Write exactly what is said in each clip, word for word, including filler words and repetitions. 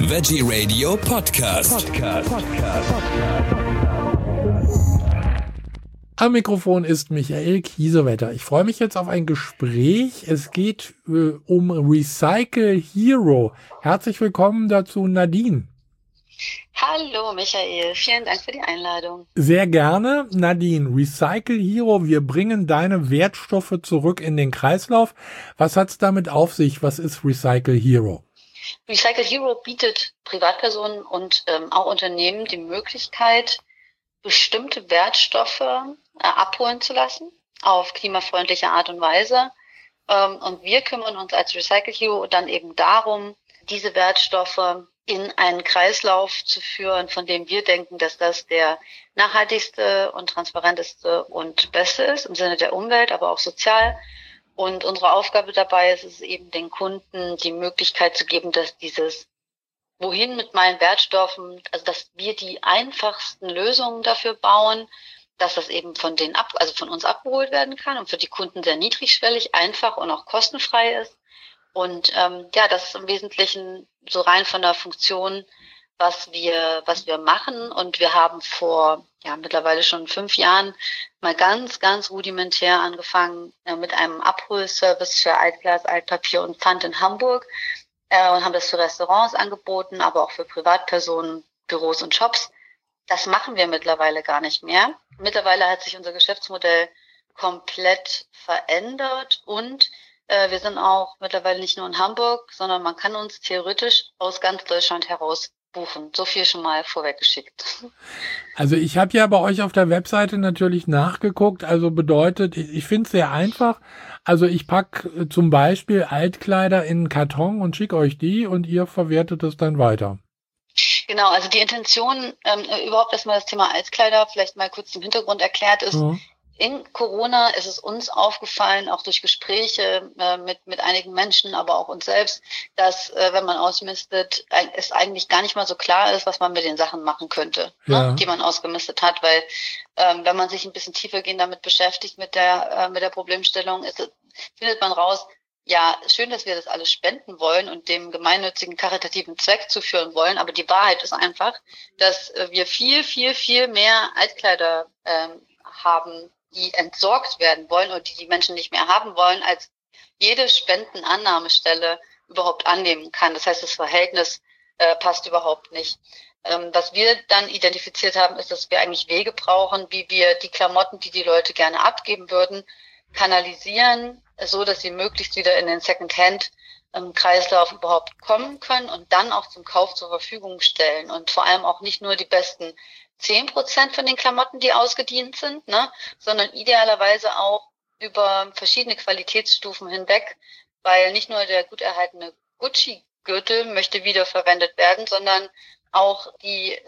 Veggie Radio Podcast. Podcast. Podcast. Am Mikrofon ist Michael Kiesewetter. Ich freue mich jetzt auf ein Gespräch. Es geht äh, um Recycle Hero. Herzlich willkommen dazu, Nadine. Hallo Michael, vielen Dank für die Einladung. Sehr gerne. Nadine, Recycle Hero, wir bringen deine Wertstoffe zurück in den Kreislauf. Was hat's damit auf sich? Was ist Recycle Hero? Recycle Hero bietet Privatpersonen und ähm, auch Unternehmen die Möglichkeit, bestimmte Wertstoffe äh, abholen zu lassen, auf klimafreundliche Art und Weise. Ähm, und wir kümmern uns als Recycle Hero dann eben darum, diese Wertstoffe in einen Kreislauf zu führen, von dem wir denken, dass das der nachhaltigste und transparenteste und beste ist, im Sinne der Umwelt, aber auch sozial. Und unsere Aufgabe dabei ist es eben, den Kunden die Möglichkeit zu geben, dass dieses Wohin mit meinen Wertstoffen, also dass wir die einfachsten Lösungen dafür bauen, dass das eben von denen ab, also von uns abgeholt werden kann und für die Kunden sehr niedrigschwellig, einfach und auch kostenfrei ist. Und ähm, ja, das ist im Wesentlichen so rein von der Funktion, was wir was wir machen. Und wir haben vor ja mittlerweile schon fünf Jahren mal ganz, ganz rudimentär angefangen äh, mit einem Abholservice für Altglas, Altpapier und Pfand in Hamburg äh, und haben das für Restaurants angeboten, aber auch für Privatpersonen, Büros und Shops. Das machen wir mittlerweile gar nicht mehr. Mittlerweile hat sich unser Geschäftsmodell komplett verändert und wir sind auch mittlerweile nicht nur in Hamburg, sondern man kann uns theoretisch aus ganz Deutschland heraus buchen. So viel schon mal vorweggeschickt. Also ich habe ja bei euch auf der Webseite natürlich nachgeguckt. Also bedeutet, ich, ich finde es sehr einfach. Also ich packe zum Beispiel Altkleider in einen Karton und schicke euch die und ihr verwertet es dann weiter. Genau, also die Intention, ähm, überhaupt erstmal das Thema Altkleider, vielleicht mal kurz im Hintergrund erklärt ist, mhm. In Corona ist es uns aufgefallen, auch durch Gespräche äh, mit mit einigen Menschen, aber auch uns selbst, dass, äh, wenn man ausmistet, äh, es eigentlich gar nicht mal so klar ist, was man mit den Sachen machen könnte, ja. ne, die man ausgemistet hat. Weil ähm, wenn man sich ein bisschen tiefergehend damit beschäftigt, mit der äh, mit der Problemstellung, ist, findet man raus, ja, schön, dass wir das alles spenden wollen und dem gemeinnützigen karitativen Zweck zuführen wollen, aber die Wahrheit ist einfach, dass äh, wir viel, viel, viel mehr Altkleider äh, haben, die entsorgt werden wollen und die die Menschen nicht mehr haben wollen, als jede Spendenannahmestelle überhaupt annehmen kann. Das heißt, das Verhältnis äh, passt überhaupt nicht. Ähm, was wir dann identifiziert haben, ist, dass wir eigentlich Wege brauchen, wie wir die Klamotten, die die Leute gerne abgeben würden, kanalisieren, so dass sie möglichst wieder in den Second-Hand-Kreislauf überhaupt kommen können und dann auch zum Kauf zur Verfügung stellen und vor allem auch nicht nur die besten zehn Prozent von den Klamotten, die ausgedient sind, ne, sondern idealerweise auch über verschiedene Qualitätsstufen hinweg, weil nicht nur der gut erhaltene Gucci-Gürtel möchte wiederverwendet werden, sondern auch die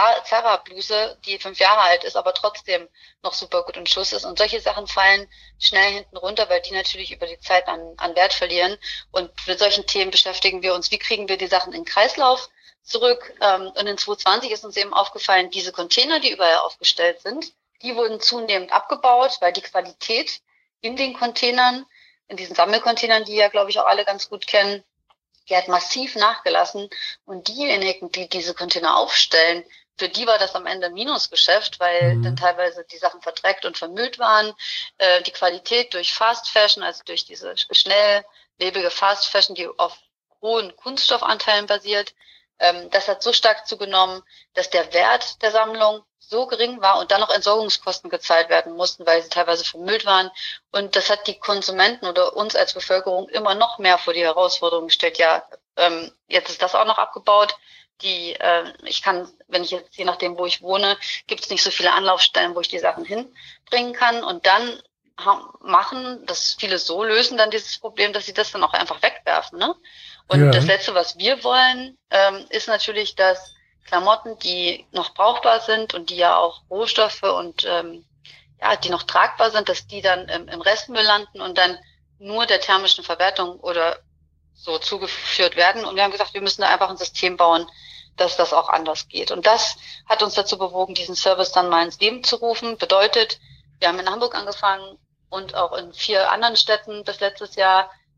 Zara-Bluse, die fünf Jahre alt ist, aber trotzdem noch super gut in Schuss ist. Und solche Sachen fallen schnell hinten runter, weil die natürlich über die Zeit an, an Wert verlieren. Und mit solchen Themen beschäftigen wir uns. Wie kriegen wir die Sachen in den Kreislauf zurück? Und in zwanzig zwanzig ist uns eben aufgefallen, diese Container, die überall aufgestellt sind, die wurden zunehmend abgebaut, weil die Qualität in den Containern, in diesen Sammelcontainern, die ja, glaube ich, auch alle ganz gut kennen, die hat massiv nachgelassen. Und diejenigen, die diese Container aufstellen, für die war das am Ende ein Minusgeschäft, weil mhm. dann teilweise die Sachen verdreckt und vermüllt waren. Äh, die Qualität durch Fast Fashion, also durch diese schnelllebige Fast Fashion, die auf hohen Kunststoffanteilen basiert, ähm, das hat so stark zugenommen, dass der Wert der Sammlung so gering war und dann noch Entsorgungskosten gezahlt werden mussten, weil sie teilweise vermüllt waren. Und das hat die Konsumenten oder uns als Bevölkerung immer noch mehr vor die Herausforderung gestellt. Ja, ähm, jetzt ist das auch noch abgebaut. Die, äh, ich kann, wenn ich jetzt, je nachdem, wo ich wohne, gibt es nicht so viele Anlaufstellen, wo ich die Sachen hinbringen kann. Und dann machen, dass viele so lösen dann dieses Problem, dass sie das dann auch einfach wegwerfen, ne? Und ja. Das Letzte, was wir wollen, ähm, ist natürlich, dass Klamotten, die noch brauchbar sind und die ja auch Rohstoffe und ähm, ja, die noch tragbar sind, dass die dann im, im Restmüll landen und dann nur der thermischen Verwertung oder so zugeführt werden. Und wir haben gesagt, wir müssen da einfach ein System bauen, dass das auch anders geht. Und das hat uns dazu bewogen, diesen Service dann mal ins Leben zu rufen. Bedeutet, wir haben in Hamburg angefangen und auch in vier anderen Städten bis letztes Jahr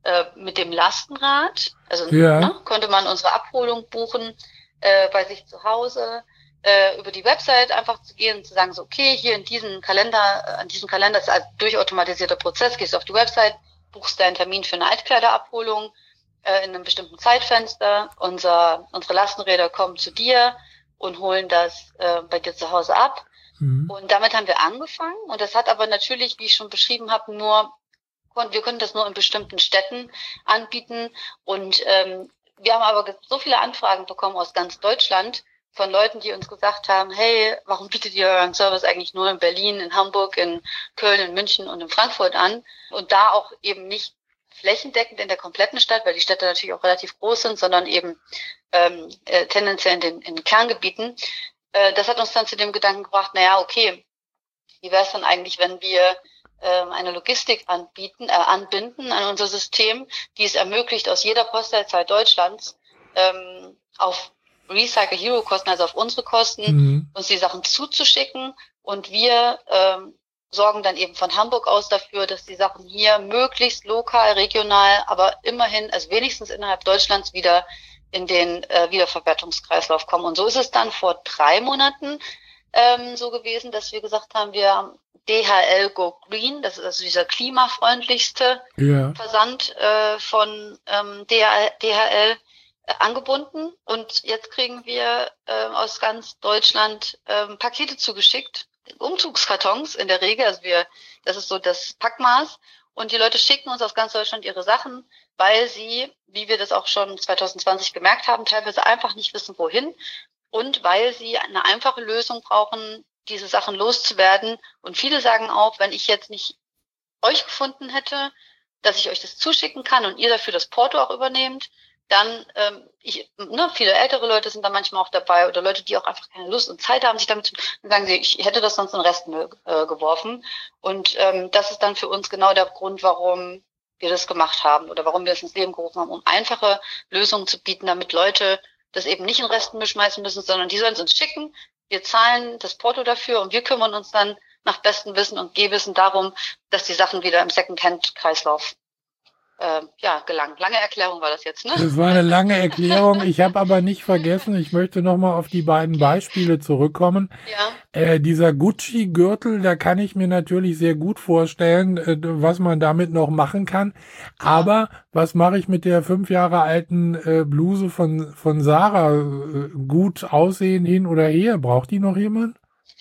äh, mit dem Lastenrad. Also Ja. ne, konnte man unsere Abholung buchen äh, bei sich zu Hause, äh, über die Website einfach zu gehen und zu sagen, so okay, hier in diesem Kalender, an diesem Kalender ist ein durchautomatisierter Prozess, gehst auf die Website, buchst deinen Termin für eine Altkleiderabholung äh, in einem bestimmten Zeitfenster. Unser, unsere Lastenräder kommen zu dir und holen das äh, bei dir zu Hause ab. Mhm. Und damit haben wir angefangen. Und das hat aber natürlich, wie ich schon beschrieben habe, nur wir können das nur in bestimmten Städten anbieten. Und ähm, wir haben aber so viele Anfragen bekommen aus ganz Deutschland von Leuten, die uns gesagt haben, hey, warum bietet ihr euren Service eigentlich nur in Berlin, in Hamburg, in Köln, in München und in Frankfurt an? Und da auch eben nicht flächendeckend in der kompletten Stadt, weil die Städte natürlich auch relativ groß sind, sondern eben ähm, äh, tendenziell in den, in den Kerngebieten. Äh, das hat uns dann zu dem Gedanken gebracht, naja, okay, wie wäre es dann eigentlich, wenn wir ähm, eine Logistik anbieten, äh, anbinden an unser System, die es ermöglicht, aus jeder Postleitzahl Deutschlands ähm, auf Recycle Hero Kosten, also auf unsere Kosten, Mhm. uns die Sachen zuzuschicken und wir ähm, sorgen dann eben von Hamburg aus dafür, dass die Sachen hier möglichst lokal, regional, aber immerhin, also wenigstens innerhalb Deutschlands wieder in den äh, Wiederverwertungskreislauf kommen. Und so ist es dann vor drei Monaten ähm, so gewesen, dass wir gesagt haben, wir haben D H L Go Green, das ist also dieser klimafreundlichste Ja. Versand äh, von ähm, D H L äh, angebunden. Und jetzt kriegen wir äh, aus ganz Deutschland äh, Pakete zugeschickt, Umzugskartons in der Regel, also wir, das ist so das Packmaß. Und die Leute schicken uns aus ganz Deutschland ihre Sachen, weil sie, wie wir das auch schon zwanzig zwanzig gemerkt haben, teilweise einfach nicht wissen, wohin. Und weil sie eine einfache Lösung brauchen, diese Sachen loszuwerden. Und viele sagen auch, wenn ich jetzt nicht euch gefunden hätte, dass ich euch das zuschicken kann und ihr dafür das Porto auch übernehmt, dann, ähm, ich, ne, viele ältere Leute sind da manchmal auch dabei oder Leute, die auch einfach keine Lust und Zeit haben, sich damit zu, dann sagen sie, ich hätte das sonst in den Restmüll äh, geworfen. Und ähm, das ist dann für uns genau der Grund, warum wir das gemacht haben oder warum wir es ins Leben gerufen haben, um einfache Lösungen zu bieten, damit Leute das eben nicht in den Restmüll schmeißen müssen, sondern die sollen es uns schicken. Wir zahlen das Porto dafür und wir kümmern uns dann nach bestem Wissen und Gehwissen darum, dass die Sachen wieder im Second-Hand-Kreislauf äh, ja, gelangen. Lange Erklärung war das jetzt, ne? Das war eine lange Erklärung. Ich habe aber nicht vergessen, ich möchte nochmal auf die beiden Beispiele zurückkommen. Ja. Äh, dieser Gucci-Gürtel, da kann ich mir natürlich sehr gut vorstellen, äh, was man damit noch machen kann. Aber was mache ich mit der fünf Jahre alten äh, Bluse von, von Sarah? Äh, gut aussehen hin oder her? Braucht die noch jemand?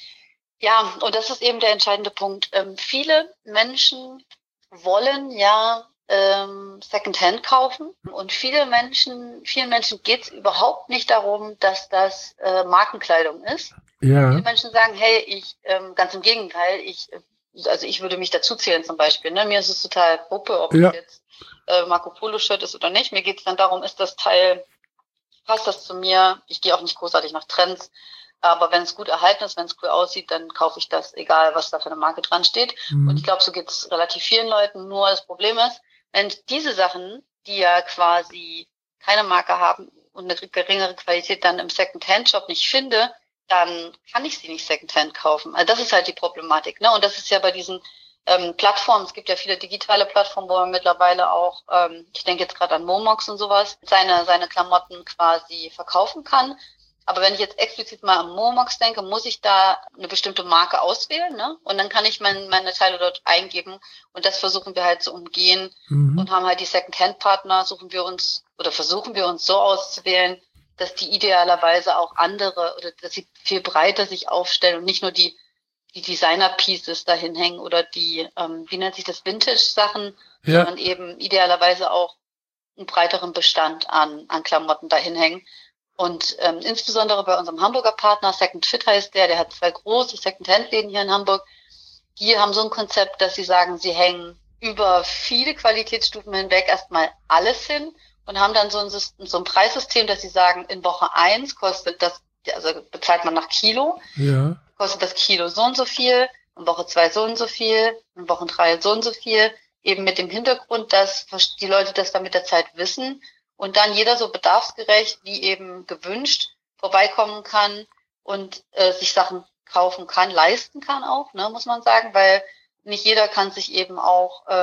Ja, und das ist eben der entscheidende Punkt. Ähm, viele Menschen wollen ja ähm, Secondhand kaufen und viele Menschen, vielen Menschen geht es überhaupt nicht darum, dass das äh, Markenkleidung ist. Ja. Viele Menschen sagen, hey, ich, ähm, ganz im Gegenteil, ich, also ich würde mich dazu zählen zum Beispiel. Ne? Mir ist es total Puppe, ob Ja. es jetzt äh, Marco Polo Shirt ist oder nicht. Mir geht es dann darum, ist das Teil, passt das zu mir? Ich gehe auch nicht großartig nach Trends. Aber wenn es gut erhalten ist, wenn es cool aussieht, dann kaufe ich das, egal was da für eine Marke dran steht. Mhm. Und ich glaube, so geht es relativ vielen Leuten. Nur das Problem ist, wenn diese Sachen, die ja quasi keine Marke haben und eine geringere Qualität dann im Second-Hand-Shop nicht finde, dann kann ich sie nicht Second-Hand kaufen. Also das ist halt die Problematik, ne? Und das ist ja bei diesen ähm, Plattformen, es gibt ja viele digitale Plattformen, wo man mittlerweile auch, ähm, ich denke jetzt gerade an Momox und sowas, seine seine Klamotten quasi verkaufen kann. Aber wenn ich jetzt explizit mal an Momox denke, muss ich da eine bestimmte Marke auswählen, ne? Und dann kann ich mein, meine Teile dort eingeben. Und das versuchen wir halt zu umgehen Mhm. und haben halt die Second-Hand-Partner, suchen wir uns oder versuchen wir uns so auszuwählen, dass die idealerweise auch andere oder dass sie viel breiter sich aufstellen und nicht nur die die Designer-Pieces dahin hängen oder die, ähm, wie nennt sich das, Vintage-Sachen, Ja. sondern eben idealerweise auch einen breiteren Bestand an an Klamotten dahin hängen. Und ähm, insbesondere bei unserem Hamburger Partner, Second Fit heißt der, der hat zwei große Second-Hand-Läden hier in Hamburg. Die haben so ein Konzept, dass sie sagen, sie hängen über viele Qualitätsstufen hinweg erstmal alles hin und haben dann so ein, System, so ein Preissystem, dass sie sagen, in Woche eins kostet das, also bezahlt man nach Kilo, Ja. kostet das Kilo so und so viel, in Woche zwei so und so viel, in Woche drei so und so viel, eben mit dem Hintergrund, dass die Leute das dann mit der Zeit wissen und dann jeder so bedarfsgerecht wie eben gewünscht vorbeikommen kann und äh, sich Sachen kaufen kann, leisten kann auch, ne, muss man sagen, weil nicht jeder kann sich eben auch ähm,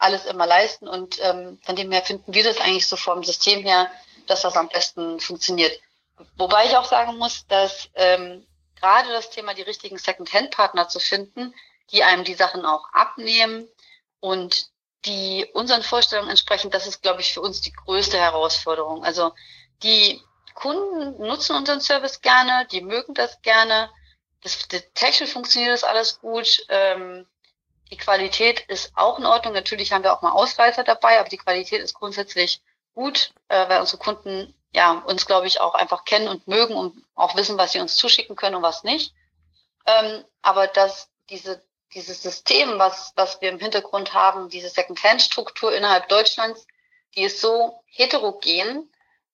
alles immer leisten und ähm, von dem her finden wir das eigentlich so vom System her, dass das am besten funktioniert. Wobei ich auch sagen muss, dass ähm, gerade das Thema, die richtigen Second-Hand-Partner zu finden, die einem die Sachen auch abnehmen und die unseren Vorstellungen entsprechen, das ist, glaube ich, für uns die größte Herausforderung. Also die Kunden nutzen unseren Service gerne, die mögen das gerne, das, das technisch funktioniert das alles gut, ähm, die Qualität ist auch in Ordnung. Natürlich haben wir auch mal Ausreißer dabei, aber die Qualität ist grundsätzlich gut, äh, weil unsere Kunden ja uns, glaube ich, auch einfach kennen und mögen und auch wissen, was sie uns zuschicken können und was nicht. Ähm, aber dass diese dieses System, was was wir im Hintergrund haben, diese Second-Hand-Struktur innerhalb Deutschlands, die ist so heterogen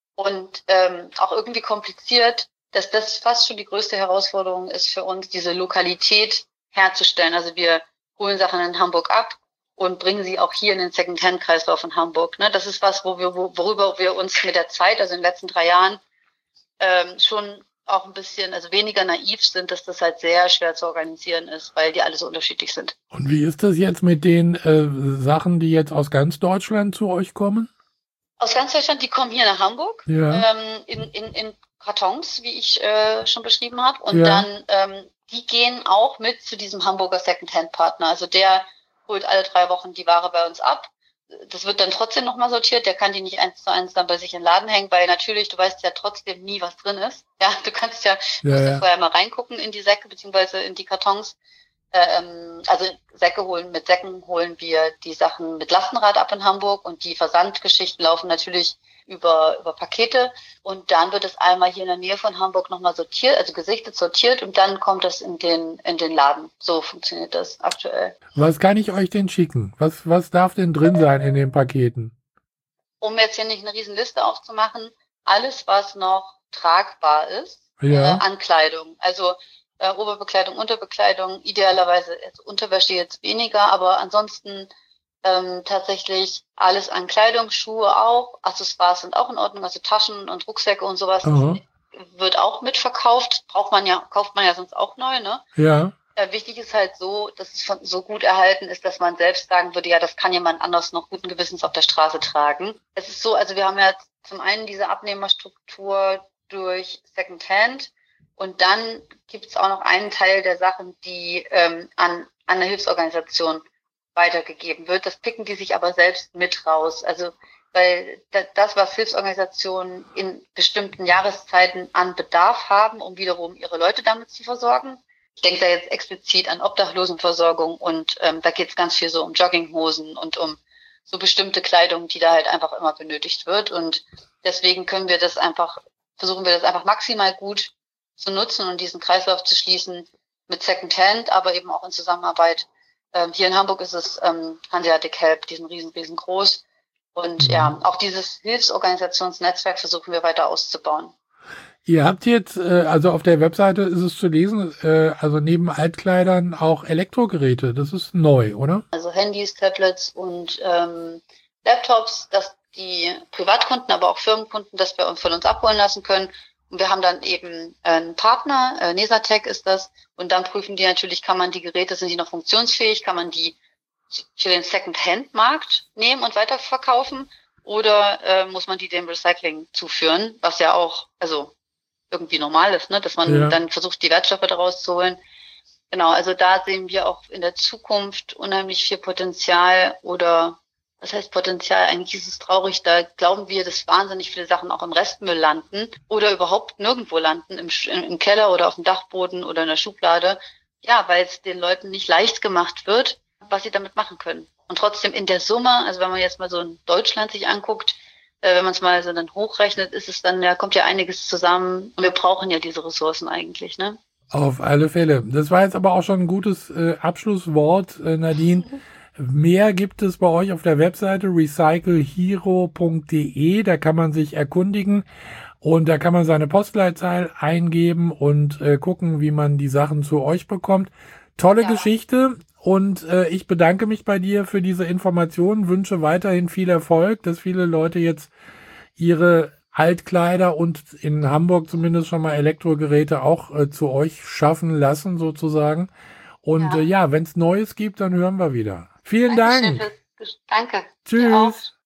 und ähm, auch irgendwie kompliziert, dass das fast schon die größte Herausforderung ist für uns, diese Lokalität herzustellen. Also wir holen Sachen in Hamburg ab und bringen sie auch hier in den Second-Hand-Kreislauf in Hamburg. Ne? Das ist was, wo wir, worüber wir uns mit der Zeit, also in den letzten drei Jahren, ähm, schon auch ein bisschen, also weniger naiv sind, dass das halt sehr schwer zu organisieren ist, weil die alle so unterschiedlich sind. Und wie ist das jetzt mit den äh, Sachen, die jetzt aus ganz Deutschland zu euch kommen? Aus ganz Deutschland, die kommen hier nach Hamburg, ja. ähm, in, in, in Kartons, wie ich äh, schon beschrieben habe. Und ja. dann, ähm, die gehen auch mit zu diesem Hamburger Second-Hand-Partner. Also der holt alle drei Wochen die Ware bei uns ab. Das wird dann trotzdem nochmal sortiert. Der kann die nicht eins zu eins dann bei sich in den Laden hängen, weil natürlich, du weißt ja trotzdem nie, was drin ist. Ja, du kannst ja, ja, musst ja. ja vorher mal reingucken in die Säcke beziehungsweise in die Kartons. Ähm, also Säcke holen, mit Säcken holen wir die Sachen mit Lastenrad ab in Hamburg und die Versandgeschichten laufen natürlich über über Pakete und dann wird es einmal hier in der Nähe von Hamburg nochmal sortiert, also gesichtet, sortiert und dann kommt das in den in den Laden. So funktioniert das aktuell. Was kann ich euch denn schicken? Was was darf denn drin sein in den Paketen? Um jetzt hier nicht eine riesen Liste aufzumachen, alles was noch tragbar ist, ja. äh, an Kleidung. Also äh, Oberbekleidung, Unterbekleidung, idealerweise also Unterwäsche jetzt weniger, aber ansonsten ähm, tatsächlich alles an Kleidung, Schuhe auch, Accessoires sind auch in Ordnung, also Taschen und Rucksäcke und sowas Aha. wird auch mitverkauft, braucht man ja, kauft man ja sonst auch neu, ne? Ja. Äh, wichtig ist halt so, dass es von, so gut erhalten ist, dass man selbst sagen würde, ja, das kann jemand anders noch guten Gewissens auf der Straße tragen. Es ist so, also wir haben ja zum einen diese Abnehmerstruktur durch Secondhand und dann gibt es auch noch einen Teil der Sachen, die ähm, an, an eine Hilfsorganisation weitergegeben wird. Das picken die sich aber selbst mit raus. Also weil das, was Hilfsorganisationen in bestimmten Jahreszeiten an Bedarf haben, um wiederum ihre Leute damit zu versorgen. Ich denke da jetzt explizit an Obdachlosenversorgung und ähm, da geht es ganz viel so um Jogginghosen und um so bestimmte Kleidung, die da halt einfach immer benötigt wird. Und deswegen können wir das einfach, versuchen wir das einfach maximal gut zu nutzen und diesen Kreislauf zu schließen mit Secondhand, aber eben auch in Zusammenarbeit. Ähm, hier in Hamburg ist es ähm, Hanseatic Help, die sind riesen, riesengroß. Und mhm. ja, auch dieses Hilfsorganisationsnetzwerk versuchen wir weiter auszubauen. Ihr habt jetzt, äh, also auf der Webseite ist es zu lesen, äh, also neben Altkleidern auch Elektrogeräte. Das ist neu, oder? Also Handys, Tablets und ähm, Laptops, dass die Privatkunden, aber auch Firmenkunden, dass wir uns von uns abholen lassen können. Und wir haben dann eben einen Partner, äh, Nesatec ist das, und dann prüfen die natürlich, kann man die Geräte, sind die noch funktionsfähig, kann man die für den Second-Hand-Markt nehmen und weiterverkaufen oder äh, muss man die dem Recycling zuführen, was ja auch also irgendwie normal ist, ne, dass man ja. dann versucht, die Wertstoffe daraus zu holen. Genau, also da sehen wir auch in der Zukunft unheimlich viel Potenzial oder was heißt Potenzial? Eigentlich ist es traurig, da glauben wir, dass wahnsinnig viele Sachen auch im Restmüll landen oder überhaupt nirgendwo landen, im, im Keller oder auf dem Dachboden oder in der Schublade. Ja, weil es den Leuten nicht leicht gemacht wird, was sie damit machen können. Und trotzdem in der Summe, also wenn man jetzt mal so in Deutschland sich anguckt, äh, wenn man es mal so dann hochrechnet, ist es dann, ja, kommt ja einiges zusammen und wir brauchen ja diese Ressourcen eigentlich, ne? Auf alle Fälle. Das war jetzt aber auch schon ein gutes äh, Abschlusswort, äh, Nadine. Mehr gibt es bei euch auf der Webseite recycle hero punkt de, da kann man sich erkundigen und da kann man seine Postleitzahl eingeben und äh, gucken, wie man die Sachen zu euch bekommt. Tolle ja. Geschichte und äh, ich bedanke mich bei dir für diese Informationen, wünsche weiterhin viel Erfolg, dass viele Leute jetzt ihre Altkleider und in Hamburg zumindest schon mal Elektrogeräte auch äh, zu euch schaffen lassen sozusagen. Und ja, äh, ja wenn es Neues gibt, dann hören wir wieder. Vielen Dank. Danke. Tschüss.